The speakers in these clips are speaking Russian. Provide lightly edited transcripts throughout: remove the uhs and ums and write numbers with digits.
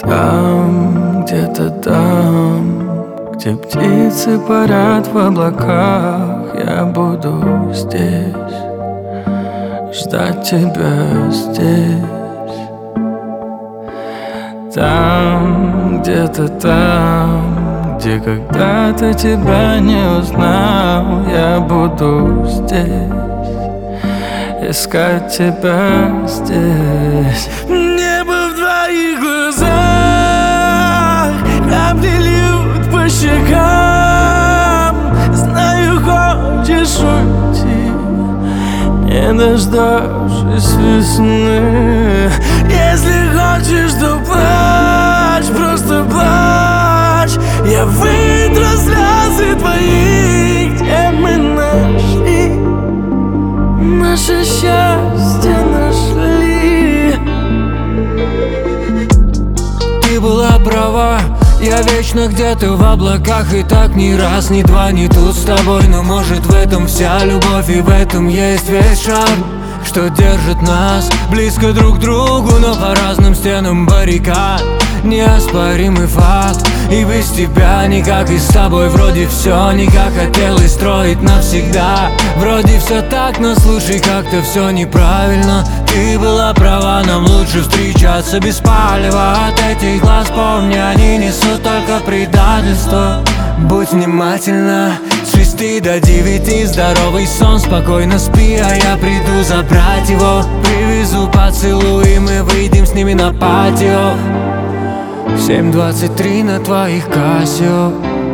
Там, где-то там, где птицы парят в облаках, я буду здесь, ждать тебя здесь. Там, где-то там, где когда-то тебя не узнал, я буду здесь, искать тебя здесь. Небо в твоих глазах, капли льют по щекам. Знаю, хочешь уйти, не дождавшись весны. Если хочешь, то плачь, просто плачь. Я вытру слезы твои, где мы нашли наше счастье, нашли. Ты была права, я вечно где-то в облаках. И так ни раз, ни два, ни тут с тобой. Но может в этом вся любовь, и в этом есть весь шарм, что держит нас близко друг к другу, но по разным стенам баррикад. Неоспоримый факт, и без тебя никак, и с тобой вроде все не как хотелось строить навсегда. Вроде все так, но слушай, как-то все неправильно. Ты была права, нам лучше встречаться без палева. От этих глаз помни, они несут только предательство. Будь внимательна, с 6 до 9 здоровый сон, спокойно спи, а я приду забрать его. Привезу поцелуй, и мы выйдем с ними на патио. 7:23 на твоих Casio.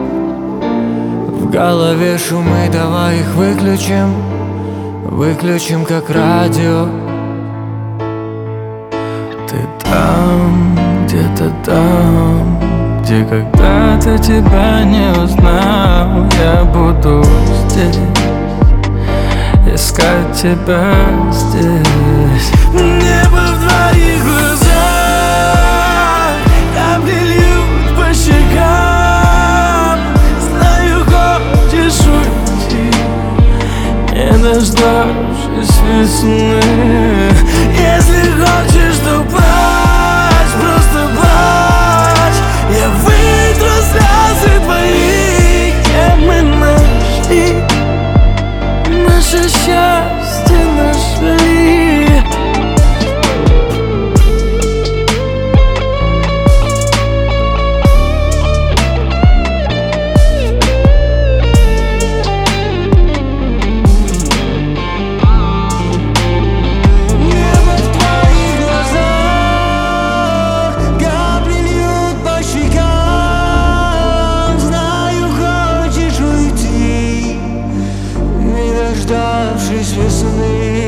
В голове шумы, давай их выключим, выключим как радио. Ты там, где-то там, где когда-то тебя не узнал, я буду здесь, искать тебя здесь. Небо в твоих глазах, капли льют по щекам. Знаю, хочешь уйти, не дождавшись весны. Если хочешь, то плачь, просто плачь. Я вытру слезы твои, где мы нашли наше счастье, нашли. Дождавшись весны.